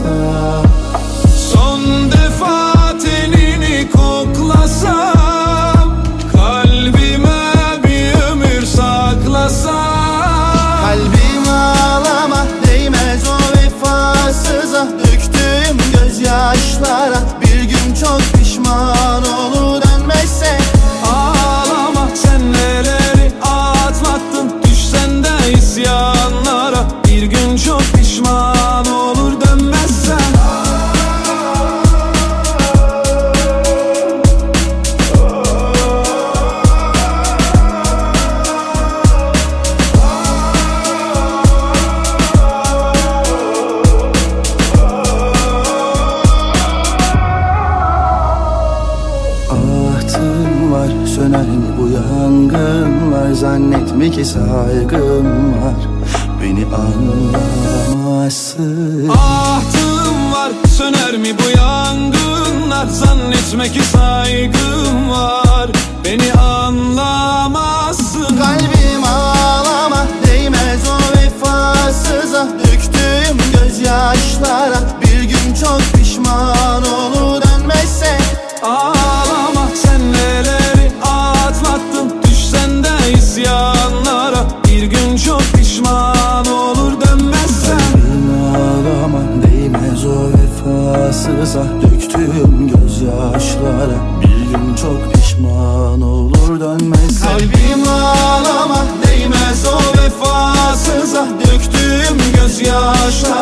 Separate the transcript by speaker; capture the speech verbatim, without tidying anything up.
Speaker 1: olmasa.
Speaker 2: Son defa tenini koklasam, kalbime bir ömür saklasam.
Speaker 1: Kalbim ağlama, değmez o vefasıza, döktüğüm gözyaşlara bir gün çok pişman olur dönmezse.
Speaker 2: Ağlama, sen neleri atlattın, düşsen de isyanlara, bir gün çok pişman olur dönmezsen.
Speaker 1: Ahtım var, söner mi bu yangınlar? Zannetme ki saygım var, beni anlamazsın.
Speaker 2: Ahtım var, söner mi bu yangınlar? Zannetme ki saygım var, beni anlamazsın.
Speaker 1: Kalbim ağlama, değmez o vefasıza, döktüğüm gözyaşlara bir gün çok pişman olur dönmezse.
Speaker 2: Ağlama, sen neleri atlattın, düşsen de isyanlara, bir gün çok pişman olur dönmezsen.
Speaker 1: Kalbim ağlama, değmez o vefasıza, döktüğüm gözyaşlara bir gün çok pişman olur dönmezsen.
Speaker 2: Kalbim ağlama, değmez o vefasıza, döktüğüm gözyaşlara